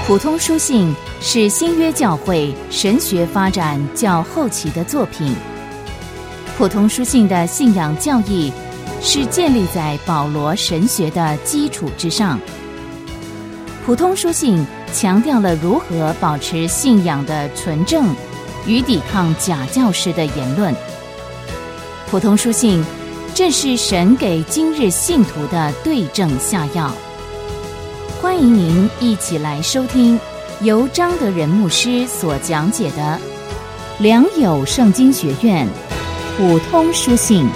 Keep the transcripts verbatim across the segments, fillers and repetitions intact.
普通书信是新约教会神学发展较后期的作品。普通书信的信仰教义是建立在保罗神学的基础之上。普通书信强调了如何保持信仰的纯正与抵抗假教师的言论。普通书信正是神给今日信徒的对症下药。欢迎您一起来收听由张德仁牧师所讲解的良友圣经学院普通书信。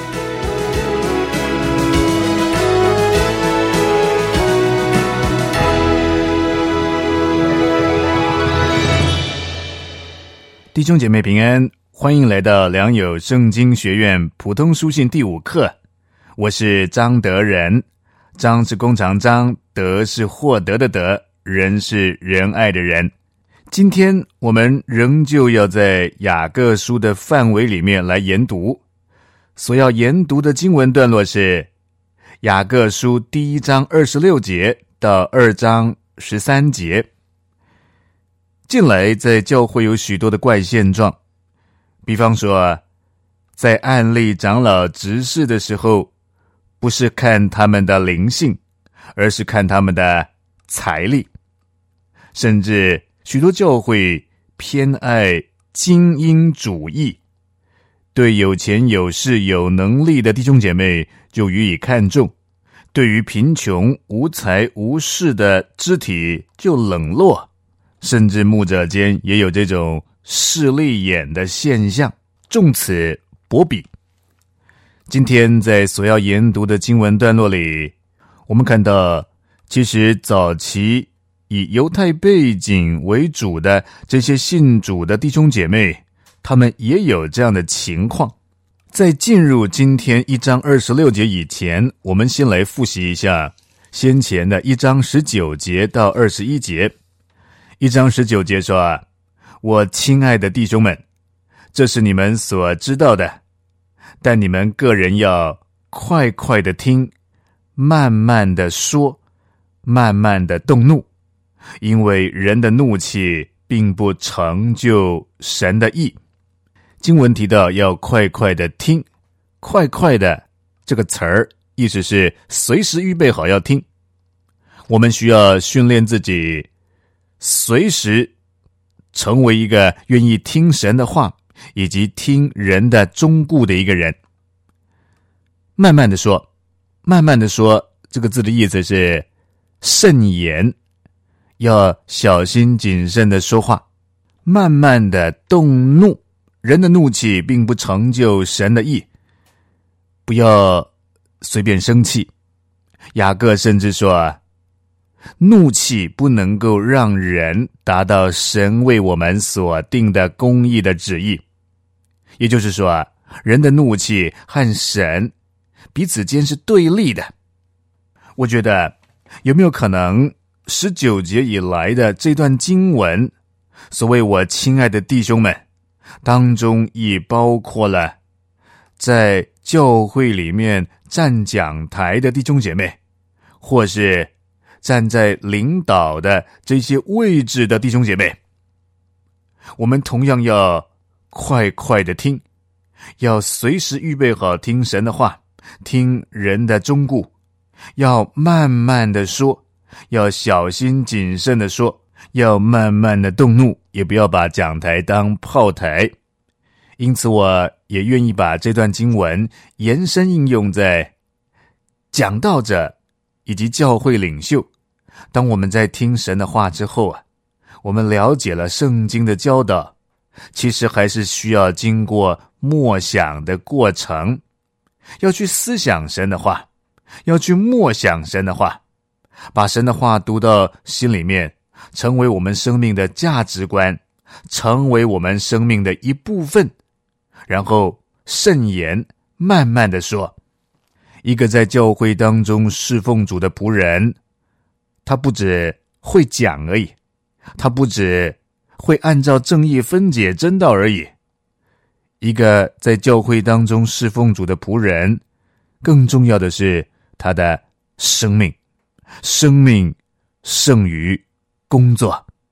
弟兄姐妹平安，欢迎来到良友圣经学院普通书信第五课。我是张德仁，张是弓长张，德是获得的德，仁是仁爱的仁。今天我们仍旧要在雅各书的范围里面来研读，所要研读的经文段落是雅各书第一章二十六节到二章十三节。近来在教会有许多的怪现状，比方说在案例长老执事的时候，不是看他们的灵性，而是看他们的财力。甚至许多教会偏爱精英主义，对有钱有势有能力的弟兄姐妹就予以看重，对于贫穷无才无势的肢体就冷落，甚至牧者间也有这种势利眼的现象，重此薄彼。今天在所要研读的经文段落里，我们看到其实早期以犹太背景为主的这些信主的弟兄姐妹，他们也有这样的情况。在进入今天一章二十六节以前，我们先来复习一下先前的一章十九节到二十一节。一章十九节说，我亲爱的弟兄们，这是你们所知道的，但你们个人要快快的听，慢慢的说，慢慢的动怒，因为人的怒气并不成就神的义。经文提到要快快的听，快快的这个词儿意思是随时预备好要听。我们需要训练自己随时成为一个愿意听神的话以及听人的忠告的一个人。慢慢的说，慢慢的说这个字的意思是慎言，要小心谨慎的说话，慢慢的动怒，人的怒气并不成就神的义，不要随便生气。雅各甚至说，怒气不能够让人达到神为我们所定的公义的旨意。也就是说，人的怒气和神彼此间是对立的。我觉得有没有可能十九节以来的这段经文，所谓我亲爱的弟兄们当中，亦包括了在教会里面站讲台的弟兄姐妹，或是站在领导的这些位置的弟兄姐妹。我们同样要快快的听，要随时预备好听神的话，听人的忠告，要慢慢的说，要小心谨慎的说，要慢慢的动怒，也不要把讲台当炮台。因此我也愿意把这段经文延伸应用在讲道者以及教会领袖。当我们在听神的话之后啊，我们了解了圣经的教导，其实还是需要经过默想的过程，要去思想神的话，要去默想神的话，把神的话读到心里面，成为我们生命的价值观，成为我们生命的一部分，然后慎言，慢慢的说。一个在教会当中侍奉主的仆人，他不只会讲而已，他不只会按照正义分解真道而已。一个在教会当中侍奉主的仆人，更重要的是他的生命，生命胜于工作。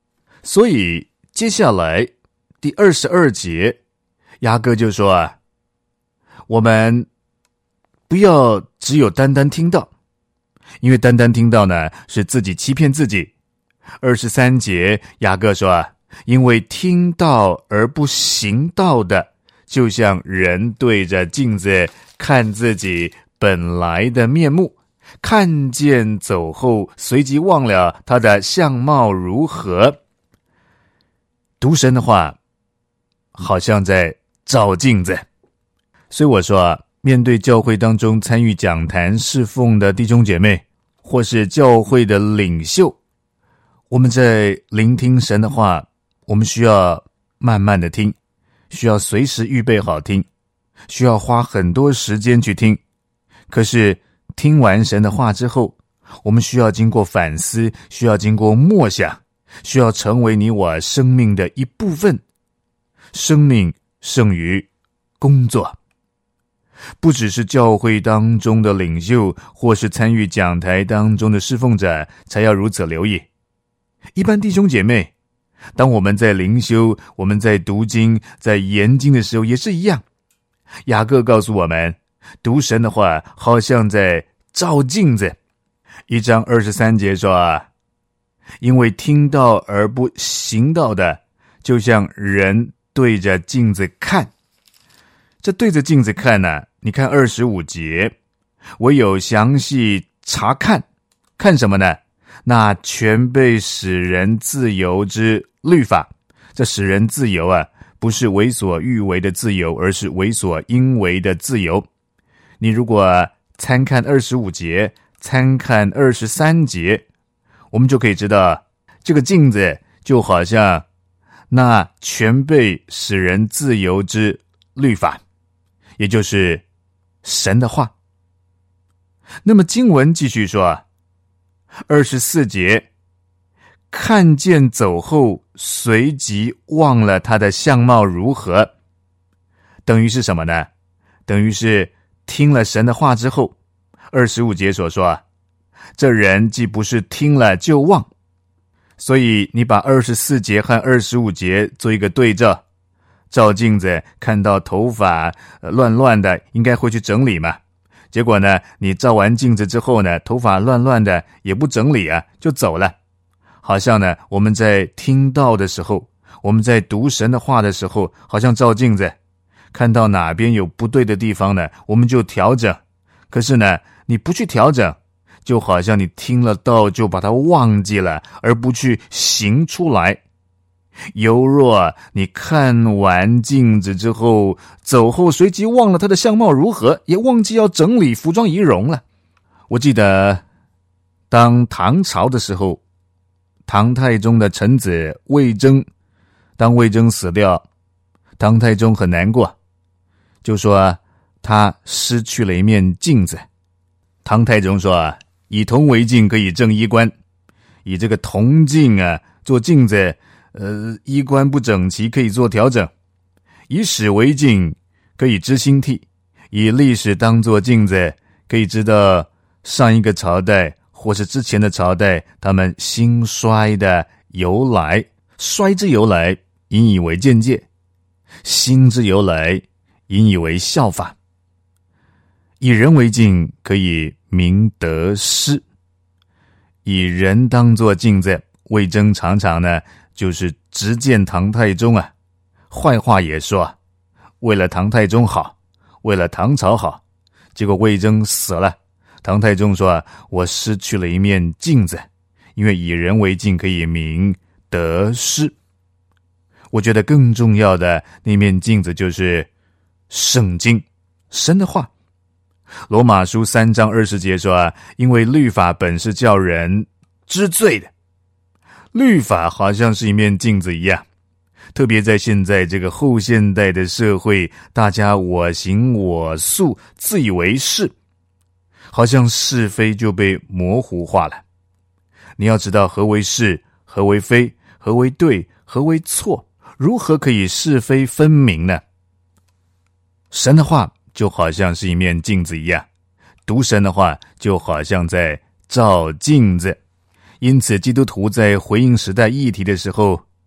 所以接下来第二十二节，雅各就说啊，我们不要只有单单听到，因为单单听到呢是自己欺骗自己。二十三节，雅各说啊，因为听到而不行道的，就像人对着镜子看自己本来的面目，看见走后，随即忘了他的相貌如何。读神的话，好像在照镜子。所以我说啊，面对教会当中参与讲坛侍奉的弟兄姐妹，或是教会的领袖，我们在聆听神的话，我们需要慢慢的听，需要随时预备好听，需要花很多时间去听。可是听完神的话之后，我们需要经过反思，需要经过默想，需要成为你我生命的一部分。生命胜于工作。不只是教会当中的领袖，或是参与讲台当中的侍奉者才要如此留意。一般弟兄姐妹，当我们在灵修，我们在读经，在研经的时候也是一样。雅各告诉我们，读神的话好像在照镜子。一章二十三节说啊，因为听到而不行道的，就像人对着镜子看。这对着镜子看呢、啊，你看二十五节，唯有详细查看，看什么呢？那全被使人自由之律法。这使人自由啊，不是为所欲为的自由，而是为所应为的自由。你如果参看二十五节，参看二十三节，我们就可以知道，这个镜子就好像那全被使人自由之律法，也就是神的话。那么经文继续说，二十四节，看见走后，随即忘了他的相貌如何。等于是什么呢？等于是听了神的话之后，二十五节所说，这人既不是听了就忘。所以你把二十四节和二十五节做一个对照，照镜子看到头发、呃、乱乱的，应该会去整理嘛。结果呢，你照完镜子之后呢，头发乱乱的也不整理啊，就走了。好像呢，我们在听道的时候，我们在读神的话的时候，好像照镜子，看到哪边有不对的地方呢，我们就调整。可是呢，你不去调整，就好像你听了道就把它忘记了，而不去行出来。犹若你看完镜子之后，走后随即忘了他的相貌如何，也忘记要整理服装仪容了。我记得当唐朝的时候，唐太宗的臣子魏征，当魏征死掉，唐太宗很难过，就说他失去了一面镜子。唐太宗说，以铜为镜可以正衣冠，以这个铜镜啊做镜子，呃，衣冠不整齐可以做调整；以史为镜可以知兴替，以历史当作镜子可以知道上一个朝代或是之前的朝代他们兴衰的由来。衰之由来，引以为鉴戒；兴之由来，引以为效法。以人为镜，可以明得失。以人当作镜子，魏征常常呢就是直谏唐太宗啊，坏话也说，为了唐太宗好，为了唐朝好。结果魏征死了，唐太宗说，我失去了一面镜子，因为以人为镜可以明得失。我觉得更重要的那面镜子就是圣经，神的话。罗马书三章二十节说，因为律法本是叫人知罪的。律法好像是一面镜子一样，特别在现在这个后现代的社会，大家我行我素，自以为是，好像是非就被模糊化了。你要知道何为是，何为非，何为对，何为错，如何可以是非分明呢？神的话就好像是一面镜子一样，读神的话就好像在照镜子。因此基督徒在回应时代议题的时候，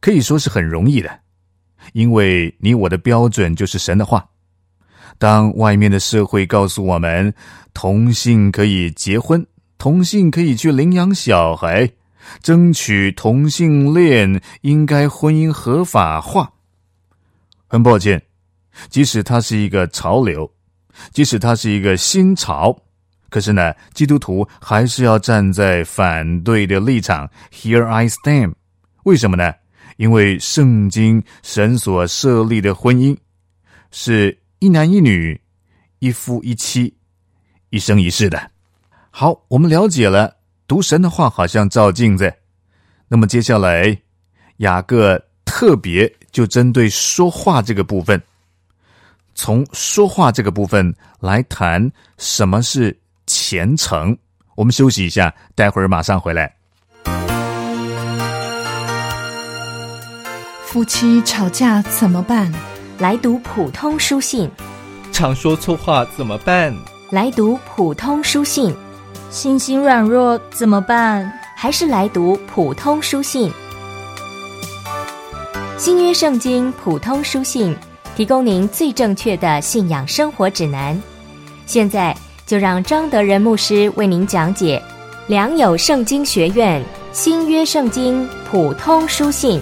可以说是很容易的，因为你我的标准就是神的话。当外面的社会告诉我们同性可以结婚，同性可以去领养小孩，争取同性恋应该婚姻合法化，很抱歉，即使它是一个潮流，即使它是一个新潮，可是呢，基督徒还是要站在反对的立场。 Here I stand。 为什么呢？因为圣经神所设立的婚姻是一男一女，一夫一妻，一生一世的。好，我们了解了读神的话好像照镜子，那么接下来雅各特别就针对说话这个部分，从说话这个部分来谈什么是虔诚。我们休息一下，待会儿马上回来。 夫妻吵架怎么办？ 来读普通书信。 常说错话怎么办？ 来读普通书信。 心心软弱怎么办？ 还是来读普通书信。新约圣经普通书信，提供您最正确的信仰生活指南。现在就让张德仁牧师为您讲解良友圣经学院新约圣经普通书信。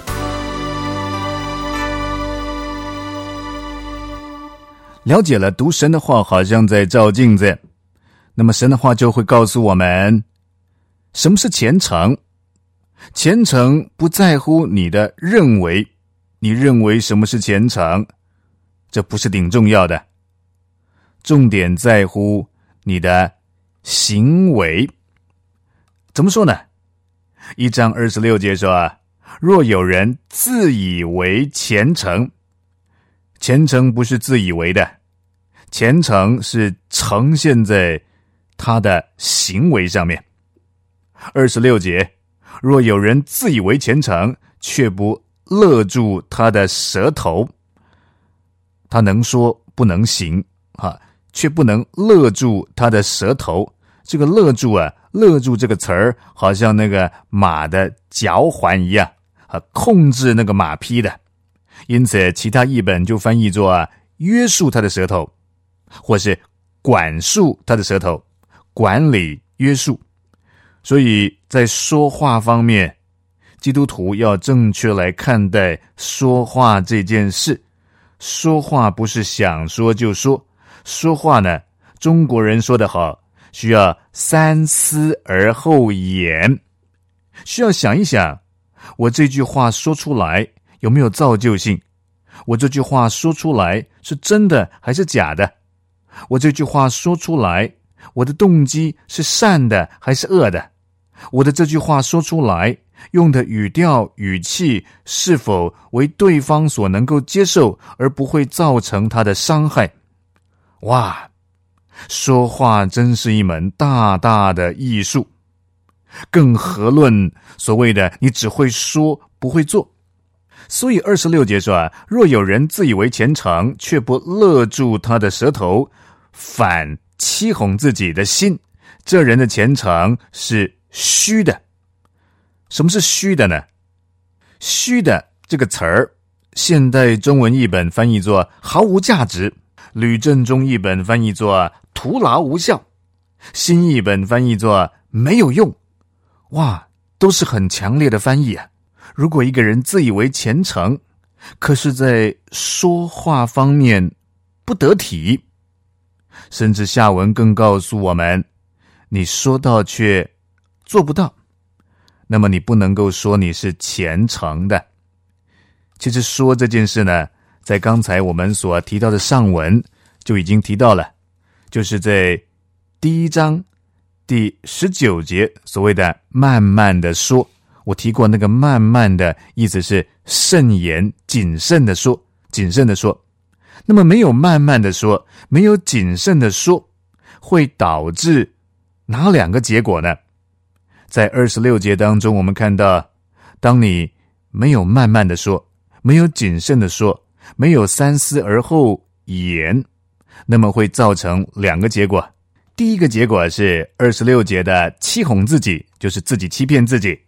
了解了读神的话好像在照镜子，那么神的话就会告诉我们什么是虔诚。虔诚不在乎你的认为，你认为什么是虔诚，这不是顶重要的，重点在乎你的行为。怎么说呢？一章二十六节说啊，若有人自以为虔诚，虔诚不是自以为的，虔诚是呈现在他的行为上面。二十六节，若有人自以为虔诚，却不勒住他的舌头，他能说不能行啊，却不能勒住他的舌头。这个勒住啊，勒住这个词儿好像那个马的脚环一样啊，控制那个马匹的。因此其他译本就翻译作啊，约束他的舌头，或是管束他的舌头，管理约束。所以在说话方面，基督徒要正确来看待说话这件事。说话不是想说就说，说话呢，中国人说得好，需要三思而后言，需要想一想，我这句话说出来有没有造就性？我这句话说出来是真的还是假的？我这句话说出来，我的动机是善的还是恶的？我的这句话说出来，用的语调语气是否为对方所能够接受，而不会造成他的伤害？哇，说话真是一门大大的艺术，更何论所谓的你只会说不会做。所以二十六节说啊，若有人自以为虔诚，却不勒住他的舌头，反欺哄自己的心，这人的虔诚是虚的。什么是虚的呢？虚的这个词儿，现代中文译本翻译作毫无价值，吕正中译本翻译作徒劳无效，新译本翻译作没有用。哇，都是很强烈的翻译啊！如果一个人自以为虔诚，可是在说话方面不得体，甚至下文更告诉我们，你说到却做不到，那么你不能够说你是虔诚的。其实说这件事呢，在刚才我们所提到的上文就已经提到了，就是在第一章第十九节所谓的慢慢的说。我提过那个慢慢的意思是慎言谨慎的说，谨慎的说。那么没有慢慢的说，没有谨慎的说，会导致哪两个结果呢？在二十六节当中，我们看到，当你没有慢慢的说，没有谨慎的说，没有三思而后言，那么会造成两个结果。第一个结果是二十六节的欺哄自己，就是自己欺骗自己。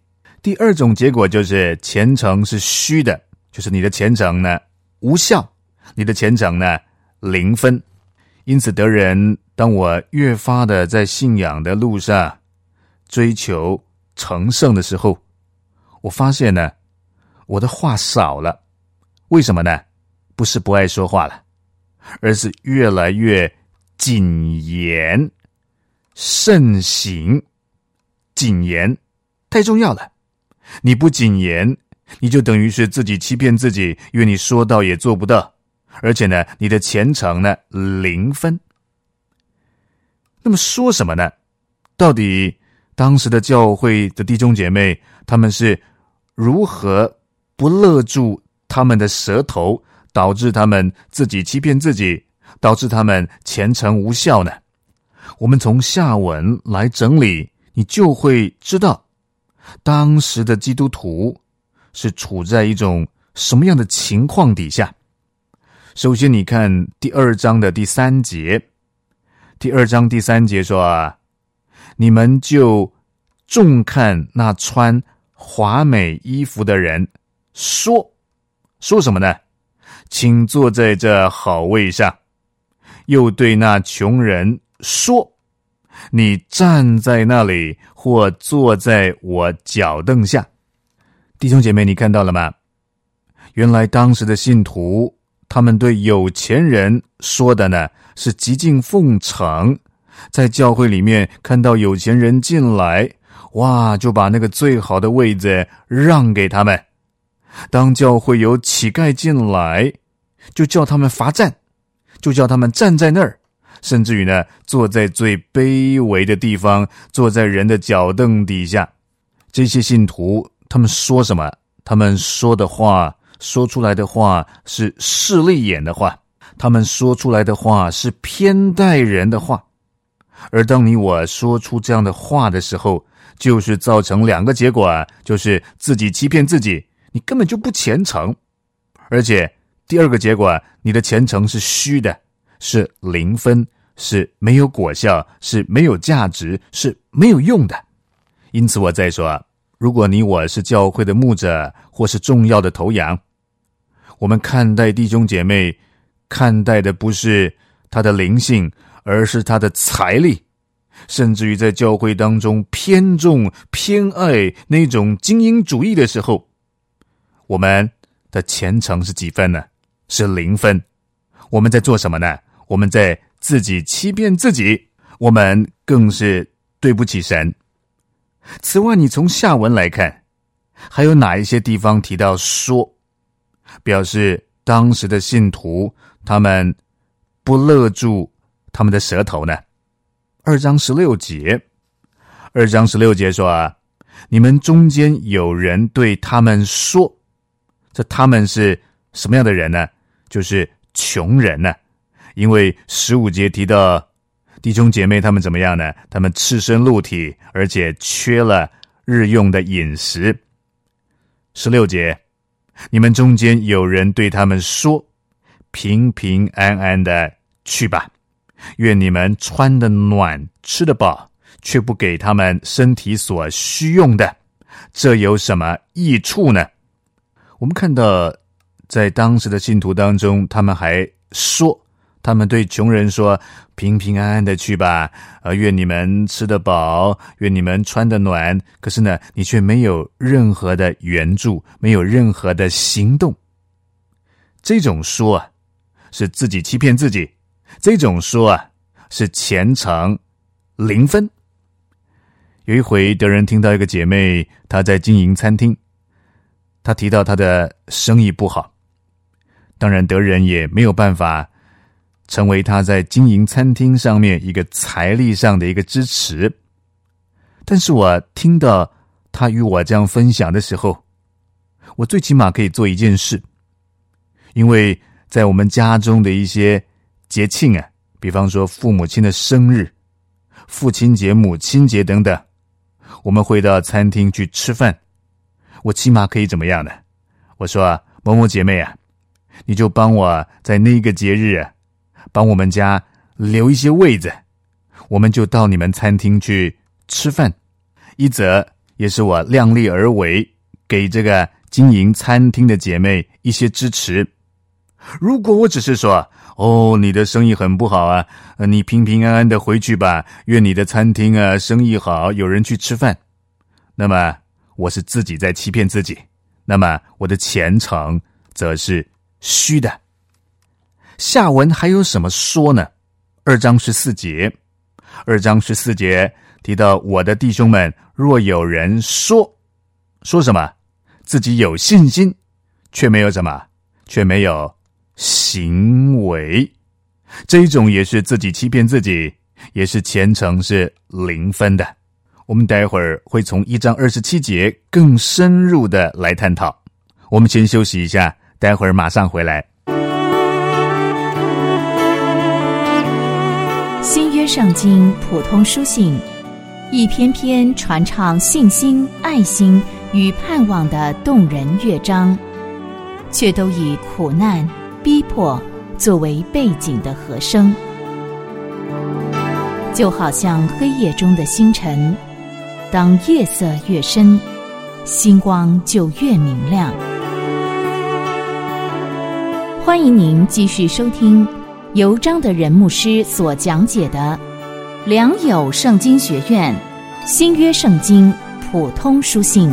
第二种结果就是虔诚是虚的，就是你的虔诚呢无效，你的虔诚呢零分。因此得人，当我越发的在信仰的路上追求成圣的时候，我发现呢，我的话少了。为什么呢？不是不爱说话了，而是越来越谨言慎行。谨言太重要了，你不谨言，你就等于是自己欺骗自己，因为你说到也做不到，而且呢，你的虔诚呢零分。那么说什么呢？到底当时的教会的弟兄姐妹，他们是如何不勒住他们的舌头，导致他们自己欺骗自己，导致他们虔诚无效呢？我们从下文来整理，你就会知道当时的基督徒是处在一种什么样的情况底下。首先你看第二章的第三节，第二章第三节说啊，你们就重看那穿华美衣服的人，说说什么呢？请坐在这好位上。又对那穷人说，你站在那里，或坐在我脚凳下。弟兄姐妹，你看到了吗？原来当时的信徒，他们对有钱人说的呢，是极尽奉承。在教会里面看到有钱人进来，哇，就把那个最好的位子让给他们。当教会有乞丐进来，就叫他们罚站，就叫他们站在那儿，甚至于呢，坐在最卑微的地方，坐在人的脚凳底下。这些信徒他们说什么？他们说的话，说出来的话是势利眼的话，他们说出来的话是偏待人的话。而当你我说出这样的话的时候，就是造成两个结果啊，就是自己欺骗自己，你根本就不虔诚。而且第二个结果啊，你的虔诚是虚的，是零分，是没有果效，是没有价值，是没有用的。因此我再说啊，如果你我是教会的牧者，或是重要的头羊，我们看待弟兄姐妹，看待的不是他的灵性，而是他的财力，甚至于在教会当中偏重偏爱那种精英主义的时候，我们的虔诚是几分呢？是零分。我们在做什么呢？我们在自己欺骗自己，我们更是对不起神。此外，你从下文来看，还有哪一些地方提到说，表示当时的信徒他们不勒住他们的舌头呢？二章十六节，二章十六节说啊，你们中间有人对他们说，这他们是什么样的人呢？就是穷人呢。因为十五节提到弟兄姐妹他们怎么样呢？他们赤身露体，而且缺了日用的饮食。十六节，你们中间有人对他们说，平平安安的去吧，愿你们穿得暖，吃得饱，却不给他们身体所需用的，这有什么益处呢？我们看到在当时的信徒当中，他们还说，他们对穷人说，平平安安的去吧，呃，愿你们吃得饱，愿你们穿得暖。可是呢，你却没有任何的援助，没有任何的行动。这种说啊，是自己欺骗自己，这种说啊，是虔诚零分。有一回德人听到一个姐妹，她在经营餐厅，她提到她的生意不好，当然德人也没有办法成为他在经营餐厅上面一个财力上的一个支持。但是我听到他与我这样分享的时候，我最起码可以做一件事。因为在我们家中的一些节庆啊，比方说父母亲的生日、父亲节、母亲节等等，我们会到餐厅去吃饭，我起码可以怎么样呢？我说啊，某某姐妹啊，你就帮我在那个节日啊，帮我们家留一些位子，我们就到你们餐厅去吃饭。一则也是我量力而为，给这个经营餐厅的姐妹一些支持。如果我只是说，哦，你的生意很不好啊，你平平安安的回去吧，愿你的餐厅啊生意好，有人去吃饭，那么我是自己在欺骗自己，那么我的前程则是虚的。下文还有什么说呢？二章十四节，二章十四节提到，我的弟兄们，若有人说说什么，自己有信心，却没有什么，却没有行为，这一种也是自己欺骗自己，也是前程是零分的。我们待会儿会从一章二十七节更深入的来探讨。我们先休息一下，待会儿马上回来。 新约圣经普通书信，一篇篇传唱信心、爱心与盼望的动人乐章，却都以苦难、逼迫作为背景的和声，就好像黑夜中的星辰，当夜色越深，星光就越明亮。欢迎您继续收听由张德仁牧师所讲解的良友圣经学院新约圣经普通书信。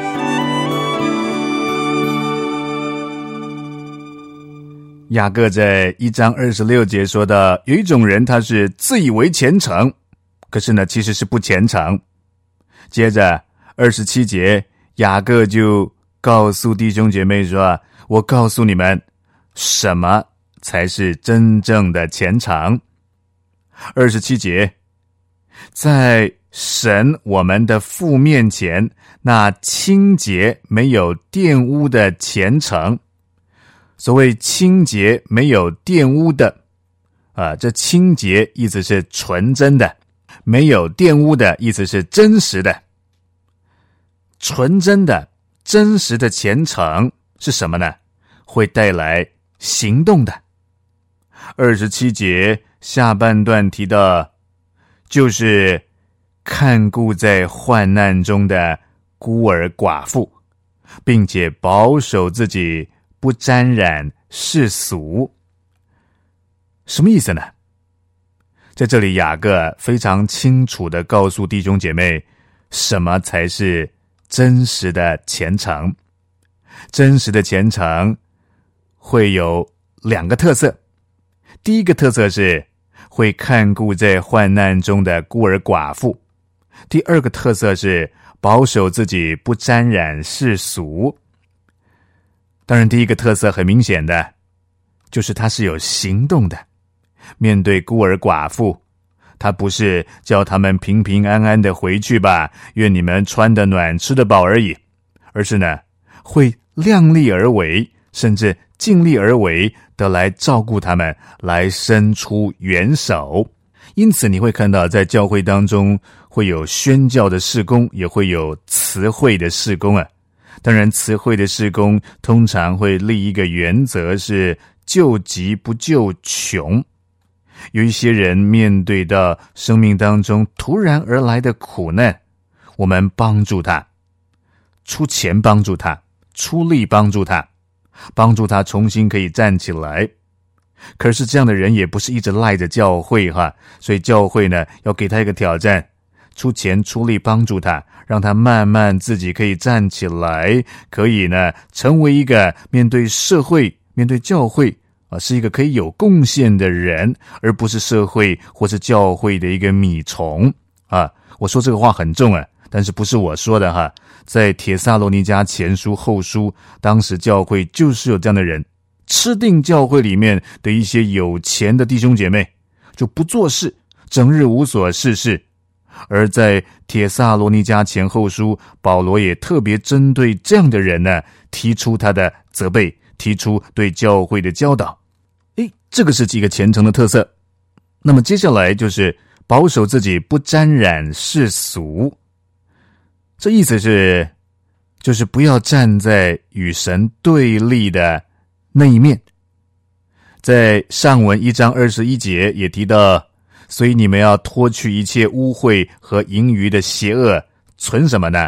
雅各在一章二十六节说的，有一种人他是自以为虔诚，可是呢其实是不虔诚。接着二十七节，雅各就告诉弟兄姐妹说，我告诉你们什么才是真正的虔诚。二十七节，在神我们的父面前，那清洁没有玷污的虔诚。所谓清洁没有玷污的啊，这清洁意思是纯真的，没有玷污的意思是真实的。纯真的真实的虔诚是什么呢？会带来行动的。二十七节下半段提到，就是看顾在患难中的孤儿寡妇，并且保守自己不沾染世俗。什么意思呢？在这里雅各非常清楚地告诉弟兄姐妹，什么才是真实的虔诚。真实的虔诚会有两个特色。第一个特色是会看顾在患难中的孤儿寡妇，第二个特色是保守自己不沾染世俗。当然第一个特色很明显的就是它是有行动的。面对孤儿寡妇，他不是叫他们平平安安的回去吧，愿你们穿得暖吃得饱而已，而是呢会量力而为，甚至尽力而为的来照顾他们，来伸出援手。因此你会看到在教会当中会有宣教的事工，也会有慈会的事工啊。当然慈会的事工通常会立一个原则，是救急不救穷。有一些人面对到生命当中突然而来的苦难，我们帮助他，出钱帮助他，出力帮助他，帮助他重新可以站起来。可是这样的人也不是一直赖着教会哈，所以教会呢要给他一个挑战，出钱出力帮助他，让他慢慢自己可以站起来，可以呢成为一个面对社会面对教会啊，是一个可以有贡献的人，而不是社会或是教会的一个米虫啊。我说这个话很重啊，但是不是我说的哈。在帖撒罗尼迦前书后书，当时教会就是有这样的人，吃定教会里面的一些有钱的弟兄姐妹，就不做事，整日无所事事。而在帖撒罗尼迦前后书，保罗也特别针对这样的人呢，提出他的责备，提出对教会的教导。诶，这个是一个虔诚的特色。那么接下来就是保守自己不沾染世俗。这意思是就是不要站在与神对立的那一面。在上文一章二十一节也提到，所以你们要脱去一切污秽和盈余的邪恶，存什么呢？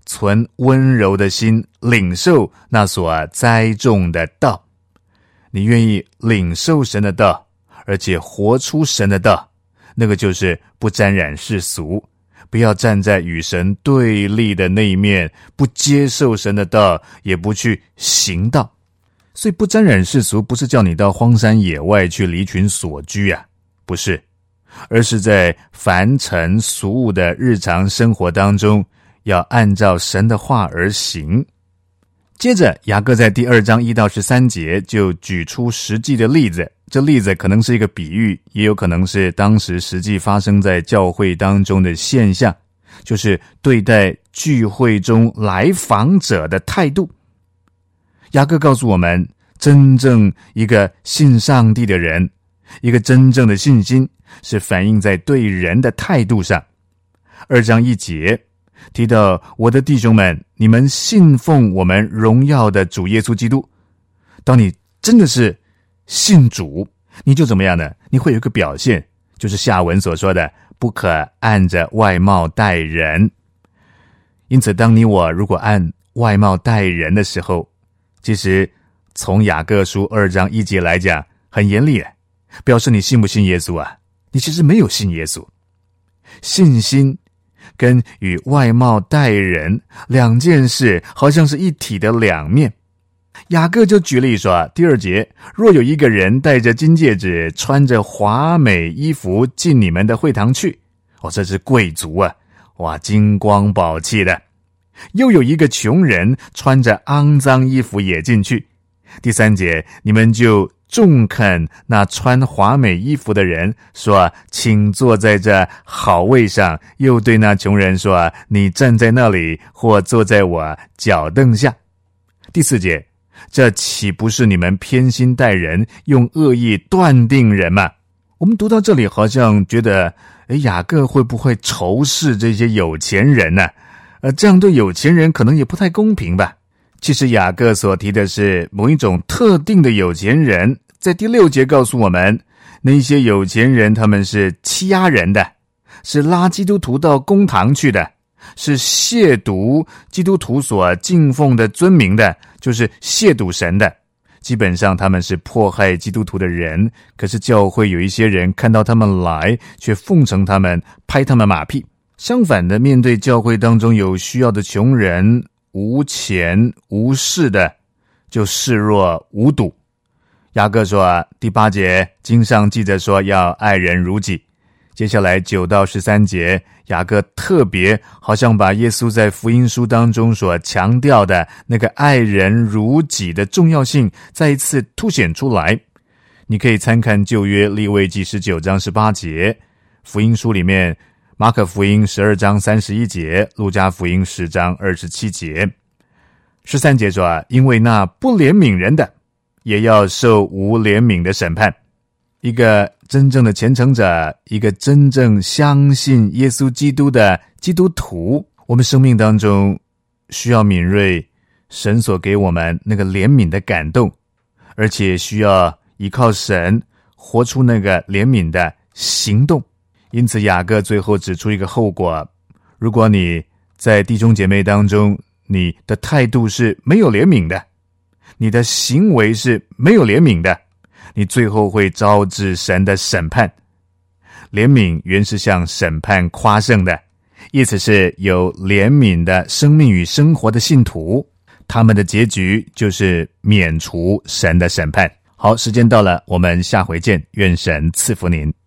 存温柔的心，领受那所栽种的道。你愿意领受神的道，而且活出神的道，那个就是不沾染世俗，不要站在与神对立的那一面，不接受神的道，也不去行道。所以不沾染世俗不是叫你到荒山野外去离群索居啊，不是，而是在凡尘俗物的日常生活当中，要按照神的话而行。接着雅各在第二章一到十三节就举出实际的例子，这例子可能是一个比喻，也有可能是当时实际发生在教会当中的现象，就是对待聚会中来访者的态度。雅各告诉我们，真正一个信上帝的人，一个真正的信心是反映在对人的态度上。二章一节提到，我的弟兄们，你们信奉我们荣耀的主耶稣基督。当你真的是信主，你就怎么样呢？你会有一个表现，就是下文所说的，不可按着外貌待人。因此当你我如果按外貌待人的时候，其实从雅各书二章一节来讲很严厉，表示你信不信耶稣啊？你其实没有信耶稣。信心跟与外貌待人两件事好像是一体的两面。雅各就举例说，第二节，若有一个人戴着金戒指，穿着华美衣服进你们的会堂去，哦，这是贵族啊，哇，金光宝气的。又有一个穷人穿着肮脏衣服也进去。第三节，你们就重肯那穿华美衣服的人，说，请坐在这好位上，又对那穷人说，你站在那里，或坐在我脚凳下。第四节，这岂不是你们偏心待人，用恶意断定人吗？我们读到这里好像觉得，诶，雅各会不会仇视这些有钱人呢？呃，这样对有钱人可能也不太公平吧。其实雅各所提的是某一种特定的有钱人，在第六节告诉我们，那些有钱人他们是欺压人的，是拉基督徒到公堂去的，是亵渎基督徒所敬奉的尊名的，就是亵渎神的。基本上他们是迫害基督徒的人，可是教会有一些人看到他们来，却奉承他们，拍他们马屁。相反的，面对教会当中有需要的穷人，无钱无势的，就视若无睹。雅各说，第八节经上记着说要爱人如己。接下来九到十三节，雅各特别好像把耶稣在福音书当中所强调的那个爱人如己的重要性再一次凸显出来。你可以参看旧约利未记十九章十八节，福音书里面马可福音十二章三十一节，路加福音十章二十七节。十三节说，因为那不怜悯人的，也要受无怜悯的审判。一个真正的虔诚者，一个真正相信耶稣基督的基督徒，我们生命当中需要敏锐神所给我们那个怜悯的感动，而且需要依靠神活出那个怜悯的行动。因此雅各最后指出一个后果，如果你在弟兄姐妹当中，你的态度是没有怜悯的，你的行为是没有怜悯的，你最后会招致神的审判。怜悯原是向审判夸胜的，意思是有怜悯的生命与生活的信徒，他们的结局就是免除神的审判。好，时间到了，我们下回见，愿神赐福您。